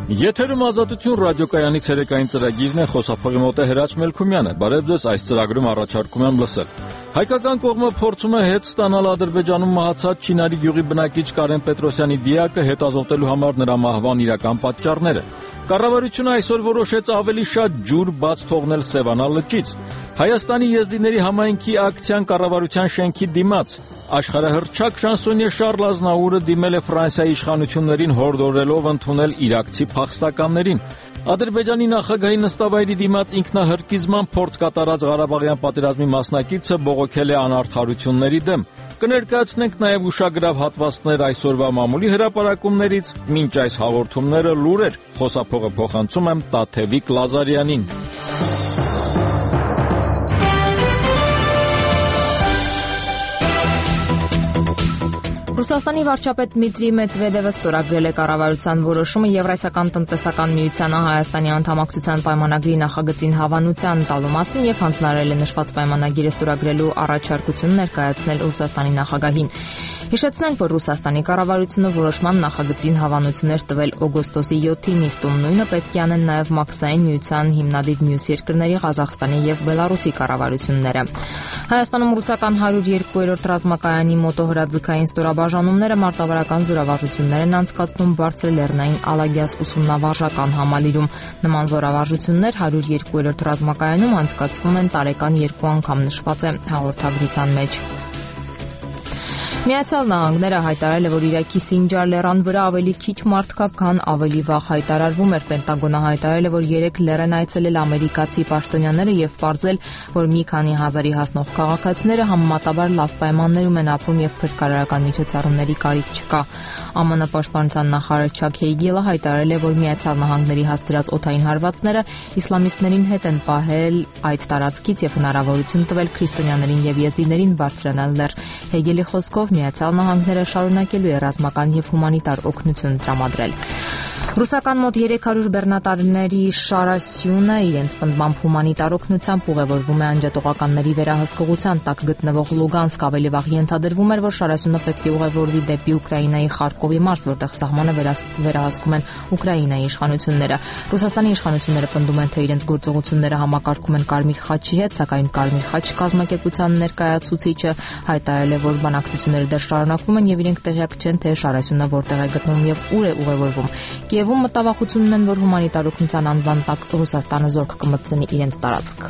Եթերում Ազատություն ռադիոկայանի ցերեկային ծրագիրն է, խոսափողի մոտ է Հրաչ Մելքումյանը։ Բարև ձեզ, այս ծրագրում առաջարկում եմ լսել։ Հայկական կողմը փորձում է հետ ստանալ Ադրբեջանում մահացած Չինարի գյուղի բնակիչ Կարեն Պետրոսյանի դիակը, հետազոտելու համար նրա մահվան իրական պատճառները։ Կառավարությունը այսօր որոշեց ավելի շատ ջուր բաց թողնել Սևանա լճից։ Հայաստանի եզդիների համայնքի ակցիան կառավարության շենքի դիմաց։ Աշխարհահռչակ շանսոնյե Շարլ Ազնաուրը դիմել է Ֆրանսիայի իշխանություններին հորդորելով ընդունել իրաքցի փախստականներին։ Ադրբեջանի նախագահի նստավայրի դիմաց ինքնահրկիզման փորձ կատարած Ղարաբաղյան պատերազմի մասնակիցը բողոքել է անարդարությունների դեմ։ Կներկայացնենք նաև ուշագրավ հատվածներ այսօրվա մամուլի հրապարակումներից, մինչ այս հաղորդումները լուրեր, խոսափողը փոխանցում եմ Տաթևիկ Լազարյանին։ Ռուսաստանի վարչապետ Դմիտրի Մեդվեդևը ստորագրել է կառավարության որոշումը Եվրասիական տնտեսական միությանը Հայաստանի անդամակցության պայմանագրի նախագծին հավանության տալու մասին եւ հանձնարարել է նշված պայմանագիրը ստորագրելու առաջարկություն ներկայացնել Ռուսաստանի նախագահին։ Հիշեցնենք, որ Ռուսաստանի կառավարությունը որոշման նախագծին հավանություններ տվել օգոստոսի 7-ի նիստում, նույնը պետք է անեն նաև Մաքսային միության հիմնադիր մյուս երկրների Ղազախստանի եւ Բելարուսի կառավարությունները։ Հայաստանում ռուսական 102-րդ ռազմակայանի մոտոհրաձգային ստորաբաժանումները մարտավարական զորավարժություններ են անցկացնում Բարձր Լեռնային Ալագյաս ուսումնավարժական համալիրում։ Նման զորավարժություններ 102-րդ ռազմակայանում անցկացվում են տարեկան 2 անգամ, նշված է հաղորդագրության մեջ։ Միացյալ Նահանգները հայտարարել է, որ Իրաքի Սինջար լեռան վրա ավելի քիչ մարդ կա, քան ավելի վաղ հայտարարվում էր։ Պենտագոնը հայտարարել է, որ 3 լեռ են այցելել ամերիկացի պաշտոնյաները եւ պարզել, որ մի քանի հազարի հասնող քաղաքացիները համեմատաբար լավ պայմաններում են ապրում եւ փրկարարական միջոցառումների կարիք չկա։ ԱՄՆ պաշտպանության նախարար Չակ Հեյգելը հայտարարել է, որ Միացյալ Նահանգների հասցրած օդային հարվածները իսլամիստներին հետ են պահել այդ տարածքից եւ հնարավորություն տվել քրիստոնյաներին եւ եզդիներին բարձրանալ լեռ։ Հեյգելի խոսքով Միացյալ Նահանգները շարունակելու է ռազմական եւ հումանիտար օգնություն տրամադրել։ Ռուսական մոտ 300 բեռնատարների շարասյունը իրենց պնդմամբ հումանիտար օգնությամբ ուղևորվում է անջատողականների վերահսկողության տակ գտնվող Լուգանսկ։ Ավելի վաղ ենթադրվում էր, որ շարասյունը պետք է ուղևորվի դեպի Ուկրաինայի Խարկովի մարզ, որտեղ սահմանը վերահսկում են Ուկրաինայի իշխանությունները։ Ռուսաստանի իշխանությունները պնդում են, թե իրենց գործողությունները համակարգում են Կարմիր խաչի հետ, սակայն Կարմիր խաչ կազմակերպության ներկայացուցիչը հայտարարել է, որ բանակցությունները դեռ շարունակվում են եւ իրենք տեղյակ չեն, թե շարասյունը որտեղ է գտնվում եւ ուր է ուղևորվում։ Կիևում մտավախություն ունեն, որ հումանիտար օգնության անվան տակ Ռուսաստանը զորք կմտցնի իրենց տարածք։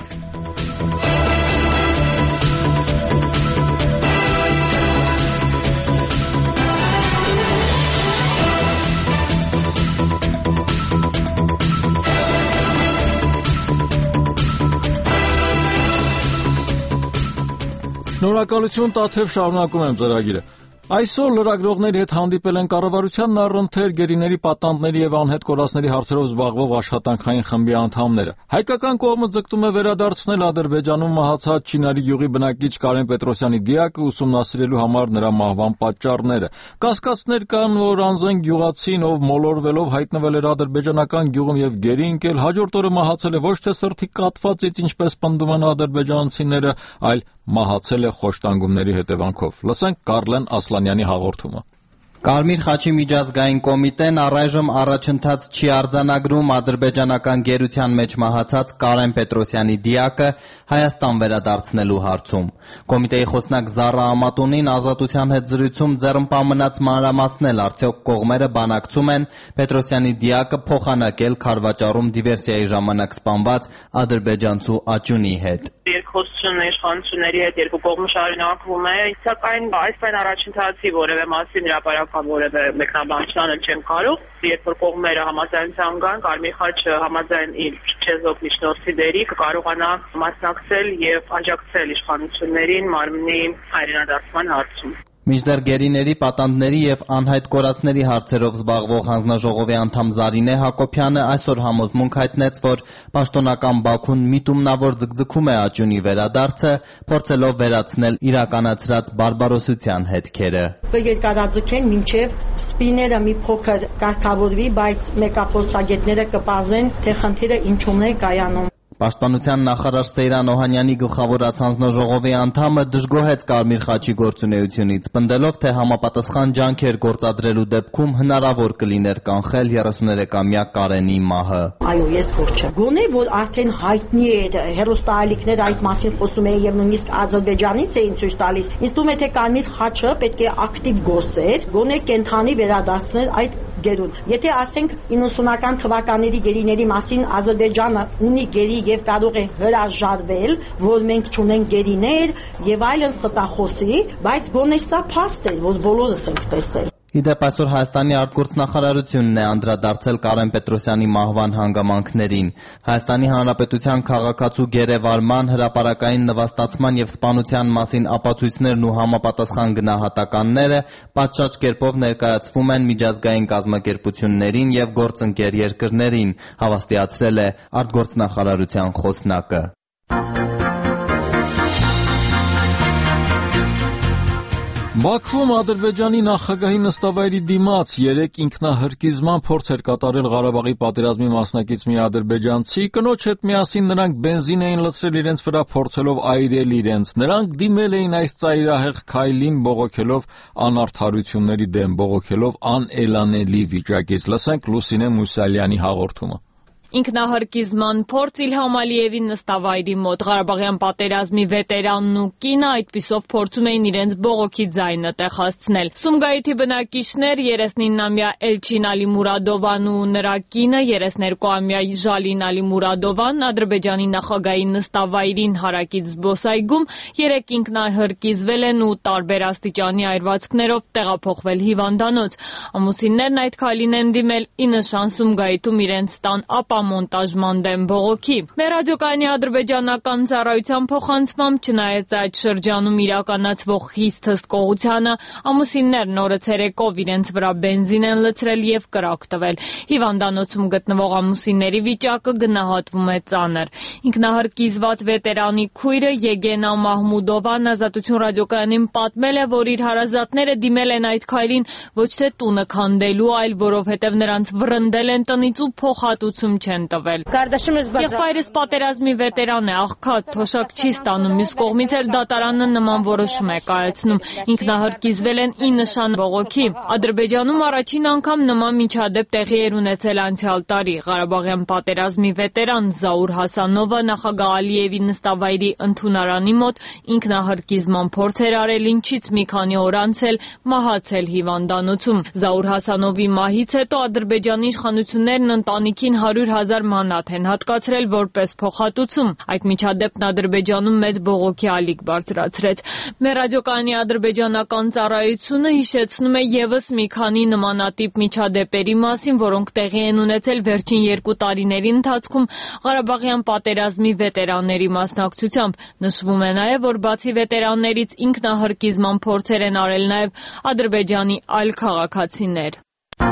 Շնորհակալություն, Տաթև, շարունակում եմ ծրագիրը։ Այսօր լրագրողների հետ հանդիպել են կառավարության առընթեր գերիների պատանդների եւ անհետ կորածների հարցերով զբաղվող աշխատանքային խմբի անդամները։ Հայկական կողմը ձգտում է վերադարձնել Ադրբեջանում մահացած Չինարի գյուղի բնակիչ Կարեն Պետրոսյանի դիակը, ուսումնասիրելու համար նրա մահվան պատճառները։ Կասկածներ կան, որ անզեն գյուղացին, ով մոլորվելով հայտնվել էր ադրբեջանական գյուղում եւ գերի ընկել, հաջորդ օրը մահացել է ոչ թե սրտի կաթվածից, ինչպես պնդում են ադրբեջանցիները, այլ մահացել է խոշտանգումների հետևանքով։ Լսենք Կարլեն Ասլանյանի հաղորդումը։ Կարմիր խաչի միջազգային կոմիտեն առայժմ առաջընթաց չի արձանագրում ադրբեջանական գերության մեջ մահացած Կարեն Պետրոսյանի դիակը Հայաստան վերադարձնելու հարցում։ Կոմիտեի խոսնակ Զառա Ամատունին Ազատության հետ զրույցում ձեռնպահ մնաց մանրամասնել, արդյոք կողմերը բանակցում են Պետրոսյանի դիակը փոխանակել Քարվաճառում դիվերսիայի ժամանակ սպանված ադրբեջանցու Աճունի հետ։ Երկխոսությունը իշխանությունների հետ երկու կողմը շարունակվում է, սակայն այսպես առաջընթացի որևէ մասին հրապարական որևէ մեկնաբանչանը չեմ կարող, երբ որ կողմերը համաձայնության կան, Կարմիր խաչը համաձայն իր չեզոք միջնորդի դերի կկարողանա մասնակցել եւ աջակցել իշխանություններին մարմնի հայրենադարձման հարցում։ Մինչդեռ գերիների, պատանդների եւ անհայտ կորածների հարցերով զբաղվող հանձնաժողովի անդամ Զարինե Հակոբյանը այսօր համոզմունք հայտնեց, որ պաշտոնական Բաքուն միտումնավոր ձգձգում է Աճունի վերադարձը, փորձելով վերացնել իրականացրած բարբարոսության հետքերը։ Կերկարաձգեն մինչև սպիները մի փոքր կարգավորվի, բայց մեկապորցագետները կպարզեն, թե խնդիրը ինչումն է կայանում։ Պաշտպանության նախարար Սեյրան Օհանյանի գլխավոր հանձնաժողովի անդամը դժգոհեց Կարմիր խաչի գործունեությունից, պնդելով, թե համապատասխան ջանքեր գործադրելու դեպքում հնարավոր կլիներ կանխել 33-ամյա Կարենի մահը։ Այո, ես ոչ եմ։ Գոնե որ արդեն հայտնի է հերոստալիքներ այդ մասին խոսում էին եւ նույնիսկ Ադրբեջանից էին ցույց տալիս։ Ինձ թվում է թե Կարմիր խաչը պետք է ակտիվ գործեր, գոնե կենթանի վերադարձնել այդ գերուն։ Եթե ասենք 90-ական թվականների գերիների մասին Ադրբեջանը ունի գերի եւ կարող է հրաժարվել, որ մենք չունենք գերիներ եւ այլն ստախոսի, բայց գոնե սա փաստ է, որ բոլորս ենք տեսել։ Իդեպ այսօր Հայաստանի արտգործնախարարությունն է անդրադարձել Կարեն Պետրոսյանի մահվան հանգամանքներին։ Հայաստանի Հանրապետության քաղաքացու գերեվարման, հրապարակային նվաստացման եւ սպանության մասին ապացույցներն ու համապատասխան գնահատականները պատշաճ կերպով ներկայացվում են միջազգային կազմակերպություններին եւ գործընկեր երկրներին, հավաստիացրել է արտգործնախարարության խոսնակը։ Բաքվում Ադրբեջանի նախագահի նստավայրի դիմաց 3 ինքնահրկիզման փորձ էր կատարել Ղարաբաղի պատերազմի մասնակից մի ադրբեջանցի, կնոջ հետ միասին նրանք բենզին էին լցրել իրենց վրա փորձելով այրել իրենց։ Նրանք դիմել էին այս ծայրահեղ քայլին բողոքելով անարդարությունների դեմ, բողոքելով անելանելի վիճակից։ Լսենք Լուսինե Մուսալյանի հաղորդումը։ Ինքնահրկիզման փորձ Իլհամ Ալիևի նստավայրի մոտ Ղարաբաղյան պատերազմի վետերանն ու կինը այդպիսով փորձում էին իրենց բողոքի ձայնը տեղացնել։ Սումգայիթի բնակիչներ 39-ամյա Էլչին Ալի Մուրադովան ու նրա կինը 32-ամյա Ժալին Ալի Մուրադովան Ադրբեջանի նախագահի նստավայրին հարակից զբոսայգում 3 ինքնահրկիզվել են ու տարբեր աստիճանի այրվածքներով տեղափոխվել հիվանդանոց։ Ամուսիններն այդ քայլին են դիմել ի նշան Սումգայիթում իրենց տան ապամոնտաժման դեմ բողոքի։ Մեր ռադիոկայանի ադրբեջանական ծառայության փոխանցմամբ, չնայած այդ շրջանում իրականացվող խիստ հսկողությանը, ամուսիններն օրը ցերեկով իրենց վրա բենզին են լցրել եւ կրակ տվել։ Հիվանդանոցում գտնվող ամուսինների վիճակը գնահատվում է ծանր։ Ինքնահրկիզված վետերանի քույրը Եգենա Մահմուդովան Ազատություն ռադիոկայանին պատմել է, որ իր հարազատները դիմել են այդ քայլին ոչ թե տունը քանդելու, այլ որովհետեւ նրանց վռնդել են տնից ու փոխհատուցում չեն տվել։ Եղբայրս պատերազմի վետերան է, աղքատ, թոշակ չի ստանում, մյուս կողմից էլ դատարանը նման որոշում է կայացնում։ Ինքնահրկիզվել են ի նշան բողոքի։ Ադրբեջանում առաջին անգամ նման միջադեպ տեղի էր ունեցել անցյալ տարի։ Ղարաբաղյան պատերազմի վետերան Զաուր Հասանովը նախագահ Ալիևի նստավայրի ընդունարանի մոտ ինքնահրկիզման փորձ էր արել, ինչից մի քանի օր անց էլ մահացել հիվանդանոցում։ Զաուր Հասանովի մահից հետո Ադրբեջանի իշխանություններն ընտանիքին 100,000 մանաթ են հատկացրել որպես փոխհատուցում։ Այդ միջադեպն Ադրբեջանում մեծ բողոքի ալիք բարձրացրեց։ Մեր ռադիոկայանի ադրբեջանական ծառայությունը հիշեցնում է եւս մի քանի նմանատիպ միջադեպերի մասին, որոնք տեղի են ունեցել վերջին 2 տարիների ընթացքում Ղարաբաղյան պատերազմի վետերանների մասնակցությամբ։ Նշվում է նաեւ, որ բացի վետերաններից ինքնահրկիզման փորձեր են արել նաեւ Ադրբեջանի այլ քաղաքացիներ։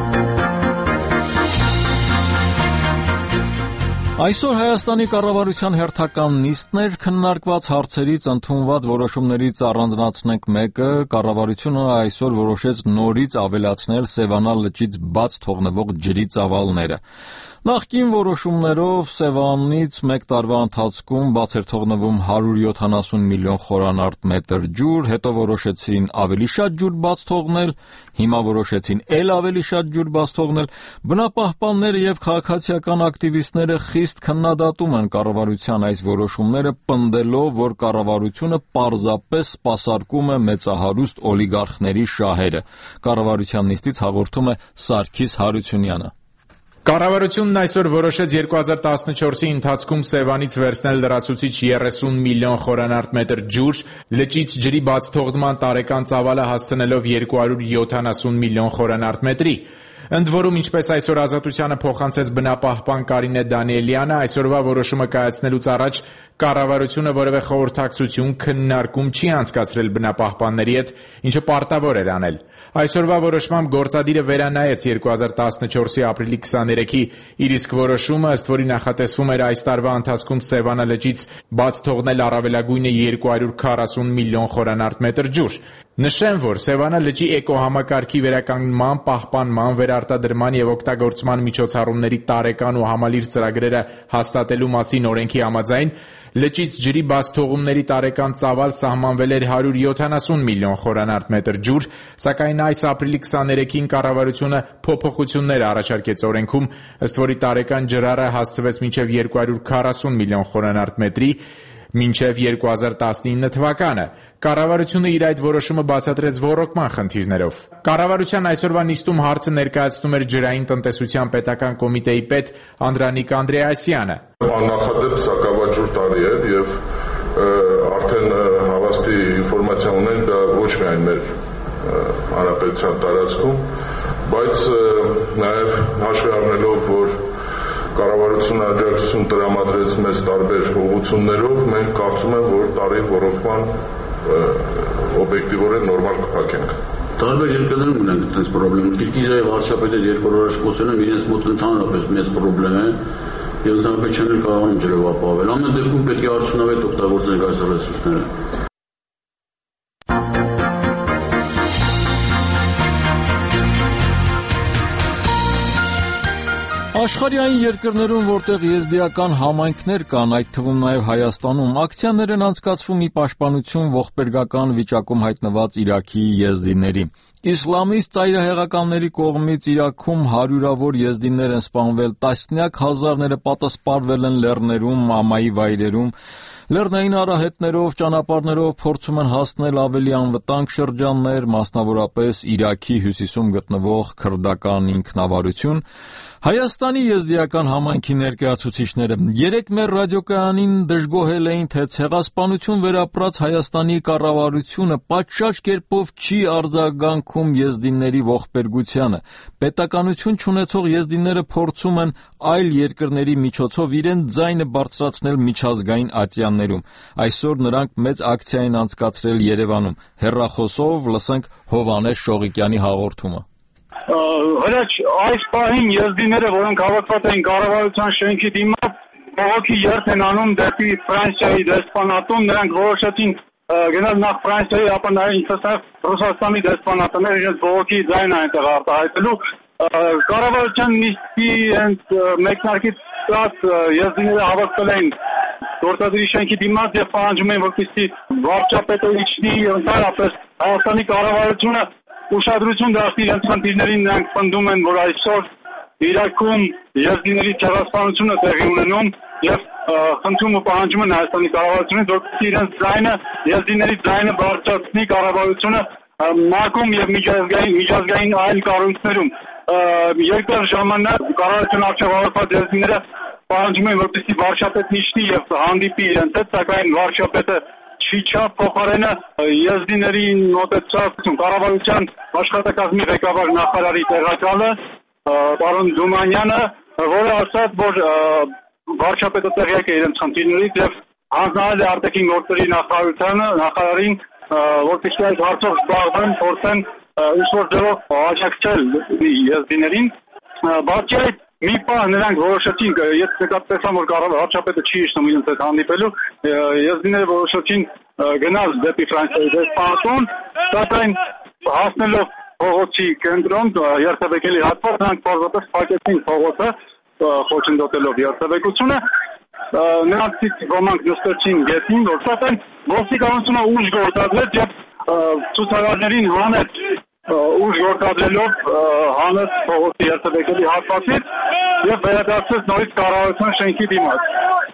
Այսօր Հայաստանի կառավարության հերթական նիստն էր, քննարկված հարցերից ընդունված որոշումներից առանձնացնենք մեկը, կառավարությունը այսօր որոշեց նորից ավելացնել Սևանա լճից բաց թողնվող ջրի ծավալները։ Նախկին որոշումներով Սևանից 1 տարվա ընթացքում բաց էր թողնվում 170 միլիոն խորանարդ մետր ջուր, հետո որոշեցին ավելի շատ ջուր բաց թողնել, հիմա որոշեցին էլ ավելի շատ ջուր բաց թողնել։ Բնապահպանները եւ քաղաքացիական ակտիվիստները խիստ քննադատում են կառավարության այս որոշումները, պնդելով, որ կառավարությունը պարզապես սպասարկում է մեծահարուստ օլիգարխների շահերը։ Կառավարության նիստից հաղորդում է Սարգիս Հարությունյանը։ Կառավարությունն այսօր որոշեց 2014-ի ընթացքում Սևանից վերցնել լրացուցիչ 30 միլիոն խորանարդ մետր ջուր, լճից ջրի բաց թողնման տարեկան ծավալը հասցնելով 270 միլիոն խորանարդ մետրի։ Ընդ որում, ինչպես այսօր Ազատությանը փոխանցեց բնապահպան Կարինե Դանիելյանը, այսօրվա որոշումը կայացնելուց առաջ կառավարությունը որևէ խորհրդակցություն, քննարկում չի անցկացրել բնապահպանների հետ, ինչը պարտավոր էր անել։ Այսօրվա որոշմամբ գործադիրը վերանայեց 2014-ի ապրիլի 23-ի իր իսկ որոշումը, ըստ որի նախատեսվում էր այս տարվա ընթացքում Սևանա լճից բաց թողնել առավելագույնը 240 միլիոն խորանարդ մետր ջուր։ Նշեմ, որ Սևանը լճի էկոհամակարգի վերականգնման, պահպանման, վերարտադրման եւ օգտագործման միջոցառումների տարեկան ու համալիր ծրագրերը հաստատելու մասին օրենքի համաձայն լճից ջրի բաց թողումների տարեկան ծավալ սահմանվել էր 170 միլիոն խորանարդ մետր ջուր, սակայն այս ապրիլի 23-ին կառավարությունը փոփոխություններ առաջարկեց օրենքում, ըստ որի տարեկան ջրառը հասցվեց մինչև 240 միլիոն խորանարդ մետրի, մինչև 2019 թվականը։ Կառավարությունը իր այդ որոշումը բացատրեց ոռոգման խնդիրներով։ Կառավարության այսօրվա նիստում հարցը ներկայացնում էր ջրային տնտեսության պետական կոմիտեի պետ Անդրանիկ Անդրեասյանը։ Աննախադեպ սակավաջուր տարի է եւ արդեն հավաստի ինֆորմացիա ունենք դա ոչ միայն մեր հանրապետության տարածքում, բայց նաեւ հաշվի առնելով, որ կառավարությունը աջակցություն տրամադրեց մեզ տարբեր ուղղություններով, մենք կարծում եմ, որ տարի ոռոգման օբյեկտիվորեն նորմալ կփակենք։ Տարբեր երկրներում ունենք այդպես խնդիրներ։ Կիրգիզիայի վարչապետը երկու օր խոսել են, իրենց մոտ ընդհանրապես մեծ խնդրեմ է, եւ ընդհանրապես չեն կարողանում ջրով ապահովել։ Ամեն դեպքում պետք է արդյունավետ օգտագործենք այս ռեսուրսները։ Աշխարհի այն երկրներում, որտեղ եզդիական համայնքներ կան, այդ թվում նաև Հայաստանում, ակցիաներ են անցկացվում ի պաշտպանություն ողբերգական վիճակում հայտնված Իրաքի եզդիների։ Իսլամիստ ծայրահեղականների կողմից Իրաքում հարյուրավոր եզդիներ են սպանվել, տասնյակ հազարները պատասպարվել են լեռներում, ամայի վայրերում։ Լեռնային արահետներով, ճանապարհներով փորձում են հասնել ավելի անվտանգ շրջաններ, մասնավորապես Իրաքի հյուսիսում գտնվող քրդական ինքնավարություն։ Հայաստանի եզդիական համայնքի ներկայացուցիչները երեկ մեր ռադիոկայանին դժգոհել էին, թե ցեղասպանություն վերապրած Հայաստանի կառավարությունը պատշաճ կերպով չի արձագանքում եզդիների ողբերգությանը։ Պետականություն չունեցող եզդիները փորձում են այլ երկրների միջոցով իրենց ձայնը բարձրացնել միջազգային ատյաններում։ Այսօր նրանք մեծ ակցիա են անցկացրել Երևանում։ Հեռախոսով լսենք Հովհաննես Շողիկյանի հաղորդումը։ Հրաչ այս պահին եզդիները, որոնք հավաքված են կառավարության շենքի դիմաց, բողոքի երթ են անում դեպի Ֆրանսիայի դեսպանատուն, նրանք որոշեցին գնալ նախ Ֆրանսիայի, ապա նաև Ռուսաստանի դեսպանատները իրենց բողոքի ձայնը այնտեղ արտահայտելու։ Կառավարության նիստի մեկնարկից դras եզդիները հավաքվել են գործադրի շենքի դիմաց եւ պահանջում են, որպեսզի վարչապետը իջնի եւ ընդհանրապես Հայաստանի կառավարությունը ուշադրություն դարձնի իրենց խնդիրներին։ Նրանք պնդում են, որ այսօր Իրաքում եզդիների ցեղասպանությունը տեղի ունենում եւ խնդրում ու պահանջում են Հայաստանի կառավարությունից, որպեսզի իրենց ձայնը, եզդիների ձայնը բարձրացնի կառավարությունը ՄԱԿ-ում եւ միջազգային այլ կառույցներում։ Երկար ժամանակ կառավարության առջեւ հավաքված եզդիները պահանջում են, որպեսզի վարչապետն իջնի եւ հանդիպի իրենց հետ, սակայն վարչապետը Չիչա փոխարենը եզդիներին մոտեցավ կառավարության աշխատակազմի ղեկավար նախարարի տեղակալը պարոն Դումանյանը, որը ասաց, որ վարչապետը տեղյակ է իրենց խնդիրներից եւ հանձնել է արտաքին գործերի նախարարին, որպեսզի այս հարցով զբաղվեն, փորձեն ինչ-որ ձևով աջակցել եզդիներին։ Բացի այդ մի պահ նրանք որոշեցին, եթե նկատեցան, որ վարչապետը չի իջնում իրենց հետ հանդիպելու, եզդիները որոշեցին գնալ դեպի Ֆրանսիայի դեսպանատուն, սակայն հասնելով փողոցի կենտրոն, երթևեկելի հատված, նրանք պարզապես փակեցին փողոցը, խոչընդոտելով երթևեկությունը։ Նրանցից ոմանք նստեցին գետին, որ սակայն ոստիկանությունը ուժ գործադրեց եւ ցուցարարներին հանեց ուժ գործադրելով հանեց փողոցի երթևեկելի հատվածից եւ վերադարձեց նորից կառավարության շենքի դիմաց։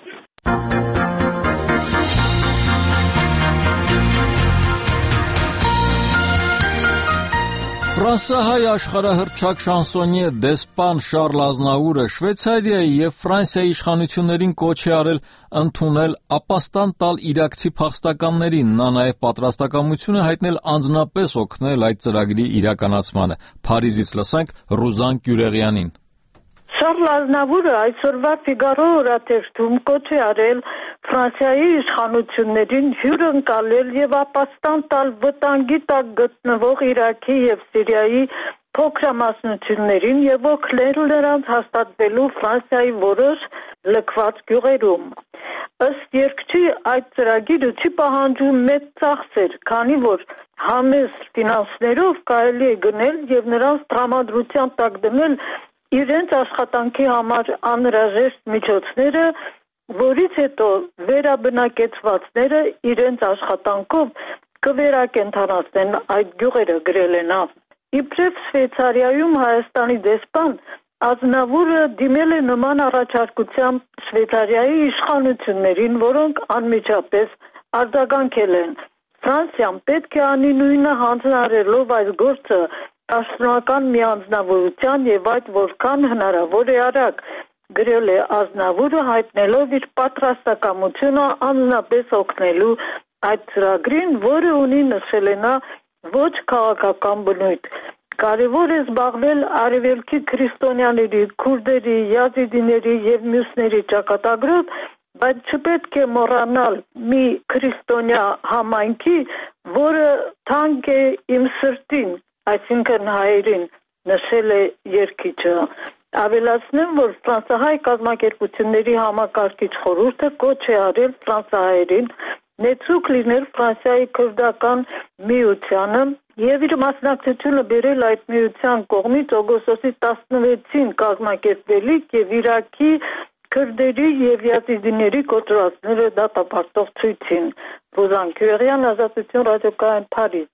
Ֆրանսահայ աշխարհահռչակ շանսոնյե դեսպան Շարլ Ազնավուրը Շվեյցարիայի եւ Ֆրանսիայի իշխանություններին կոչ է արել ընդունել ապաստան տալ իրաքցի փախստականներին, նա նաեւ պատրաստակամություն է հայտնել անձնապես օգնել այդ ծրագրի իրականացմանը։ Փարիզից լսենք Ռուզան Կյուրեղյանին։ Շարլ Ազնավուրը այսօրվա Ֆիգարո օրաթերթում կոչ է արել Ֆրանսիայի իշխանություններին հյուրընկալել եւ ապաստան տալ վտանգի տակ գտնվող Իրաքի եւ Սիրիայի փոքրամասնություններին եւ օգնել նրանց հաստատվելու Ֆրանսիայի որոշ լքված գյուղերում։ Ըստ երկչի այդ ծրագիրը չի պահանջում մեծ ծախսեր, քանի որ համեստ ֆինանսներով կարելի է գնել եւ նրանց տրամադրության տակ դնել իրենց աշխատանքի համար անհրաժեշտ միջոցները, որից հետո վերաբնակեցվածները իրենց աշխատանքով կվերակենդանացնեն այդ գյուղերը, գրել են նա։ Իբրև Շվեյցարիայում Հայաստանի դեսպան Ազնավուրը դիմել է նման առաջարկությամբ Շվեյցարիայի իշխանություններին, որոնք անմիջապես արձագանքել են։ Ֆրանսիան պետք է անի նույնը հանձնարարելով այս գործը պաշտոնական մի անձնավորության եւ այդ որքան հնարավոր է արագ, գրել է Ազնավուրը, հայտնելով իր պատրաստակամությունը անձնապես օգնելու այդ ծրագրին, որը ունի, նշել է նա, ոչ քաղաքական բնույթ։ Կարևոր է զբաղվել արևելքի քրիստոնյաների, քուրդերի, յազիդիների եւ մյուսների ճակատագրով, բայց չպետք է մոռանալ մի քրիստոնյա համայնքի, որը թանկ է իմ սրտին, այսինքն հայերին, նշել է երգիչը։ Ավելացնեմ, որ ֆրանսահայ կազմակերպությունների համակարգիչ խորհուրդը կոչ է արել ֆրանսահայերին նեցուկ լինել Ֆրանսիայի քրդական միությանը եւ իր մասնակցությունը բերել այդ միության կողմից օգոստոսի 16-ին կազմակերպվելիք եւ Իրաքի քրդերի եւ յազիդիների կոտրվածները դատապարտող ցույցին։ Ռոզան Քյուրյան, Ազատություն ռադիոկայան, Փարիզ։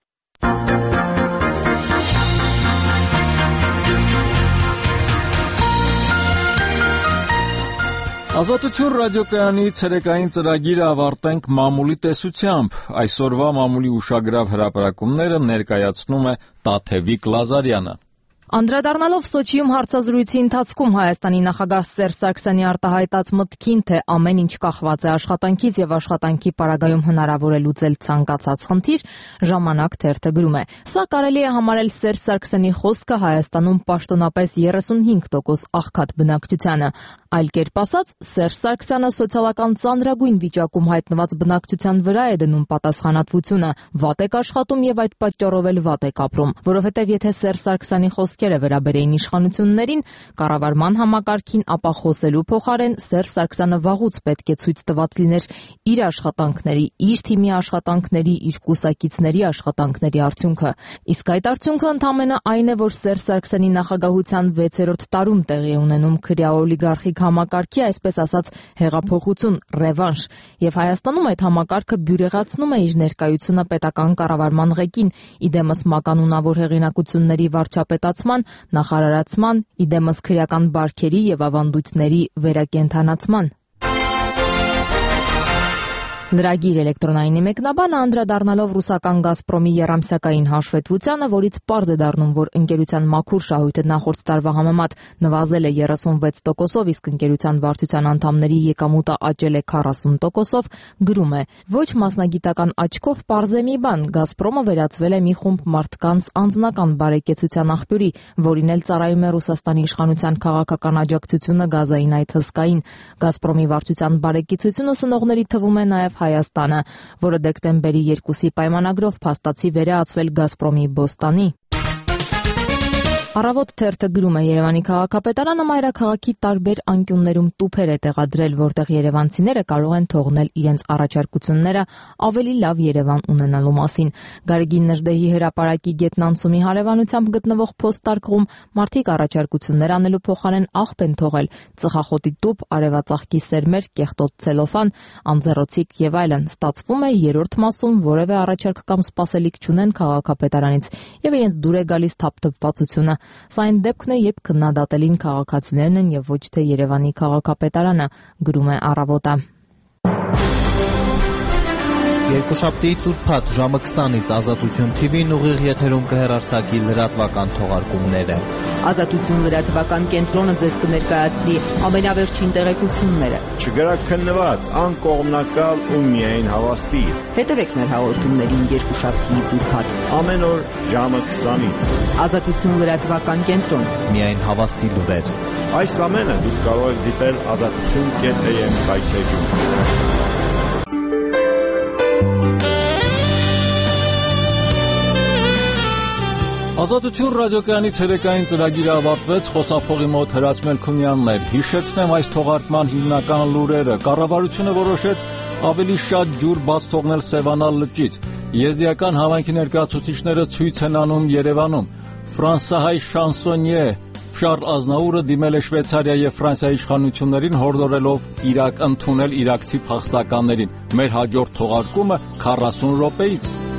Ազատություն ռադիոկայանի ցերեկային ծրագիրը ավարտենք մամուլի տեսությամբ։ Այսօրվա մամուլի ուշագրավ հրապարակումները ներկայացնում է Տաթևիկ Լազարյանը։ Անդրադառնալով Սոչիում հարցազրույցի ընթացքում Հայաստանի նախագահ Սերժ Սարգսյանի արտահայտած մտքին, թե ամեն ինչ կախված է աշխատանքից եւ աշխատանքի պարագայում հնարավոր է լուծել ցանկացած խնդիր, Ժամանակ թերթը գրում է. Սա կարելի է համարել Սերժ Սարգսյանի խոսքը Հայաստանում պաշտոնապես 35% աղքատ բնակչությանը։ Այլ կերպ ասած, Սերժ Սարգսյանը սոցիալական ծանրագույն վիճակում հայտնված բնակչության վրա է դնում պատասխանատվությունը, վատ եք աշխատում եւ այդ պատճառով էլ վատ եք ապրում, որովհետեւ եթե Սերժ Սարգսյանի խոսքերը վերաբերեին իշխանություններին, կառավարման համակարգին, ապա խոսելու փոխարեն Սերժ Սարգսյանը վաղուց պետք է ցույց տված լիներ իր աշխատանքների, իր թիմի աշխատանքների, իր կուսակիցների աշխատանքների արդյունքը։ Իսկ այդ արդյունքը ընդամենը այն է, որ Սերժ Սարգսյանի նախագահության 6-րդ տարում տեղի է ունենում քրեաօլիգարխիկ համակարգի, այսպես ասած, հեղափոխություն, ռևանշ, եւ Հայաստանում այդ համակարգը բյուրեղացնում է իր ներկայությունը պետական կառավարման ղեկին, իդեմս մականունավոր հեղինակությունների վարչապետացման, նախարարացման, իդեմս քրեական բարքերի եւ ավանդույթների վերակենդանացման։ Լրագիր էլեկտրոնայինի մեկնաբանը անդրադառնալով ռուսական Գազպրոմի եռամսյակային հաշվետվությանը, որից պարզ է դառնում, որ ընկերության մաքուր շահույթը նախորդ տարվա համեմատ նվազել է 36%, իսկ ընկերության վարչության անդամների եկամուտը աճել է 40%, գրում է. ոչ մասնագիտական աչքով պարզ է մի բան, Գազպրոմը վերածվել է մի խումբ մարդկանց անձնական բարեկեցության աղբյուրի, որին էլ ծառայում է Ռուսաստանի իշխանության քաղաքական աջակցությունը գազային այդ հսկային։ Գազպրոմի վարչության բարեկեցությունը սնողների թվում է նաև Հայաստանը, որը դեկտեմբերի 2-ի պայմանագրով փաստացի վերածվել Գազպրոմի բոստանի։ Առավոտ թերթը գրում է. Երևանի քաղաքապետարանը մայրաքաղաքի տարբեր անկյուններում տուփեր է տեղադրել, որտեղ երևանցիները կարող են թողնել իրենց առաջարկությունները ավելի լավ Երևան ունենալու մասին։ Գարգին Նժդեհի հրապարակի գետնանցումի հարևանությամբ գտնվող փոստարկղում մարդիկ առաջարկություններ անելու փոխարեն աղբ են թողել՝ ծխախոտի տուփ, արևածաղկի սերմեր, կեղտոտ ցելոֆան, անձեռոցիկ եւ այլն։ Ստացվում է երրորդ մասում որևէ առաջարկ կամ սպասելիք չունեն քաղաքապետարանից եւ իրենց դուր է գալիս թափթփվածությունը։ Սա այն դեպքն է, երբ քննադատելին քաղաքացիներն են եւ ոչ թե Երևանի քաղաքապետարանը, գրում է Առավոտը։ Երկուշաբթիից ուրբաթ ժամը 20-ից Ազատություն TV-ն ուղիղ եթերում կհեռարձակի լրատվական թողարկումները։ Ազատություն լրատվական կենտրոնը ձեզ կներկայացնի ամենավերջին տեղեկությունները։ Չգրակ քննված, անկողմնակալ ու միայն հավաստի։ Հետևեք մեր հաղորդումներին երկուշաբթիից ուրբաթ ամեն օր ժամը 20-ից։ Ազատություն լրատվական կենտրոն։ Միայն հավաստի լուրեր։ Այս ամենը դուք կարող եք դիտել azatutun.am կայքեջում։ Ազատություն ռադիոկայանի ցերեկային ծրագիրը ավարտվեց, խոսափողի մոտ Հրաչ Մելքումյանն էր։ Հիշեցնեմ այս թողարկման հիմնական լուրերը։ Կառավարությունը որոշեց ավելի շատ ջուր բաց թողնել Սևանա լճից։ Եզդիական հավանքի ներկայացուցիչները ցույց են անում Երևանում։ Ֆրանսահայ շանսոնյե Շարլ Ազնաուրը դիմել է Շվեյցարիա եւ Ֆրանսիայի իշխանություններին հորդորելով Իրաք ընդունել իրաքցի փախստականներին։ Մեր հաջորդ թողարկումը 40 րոպեից։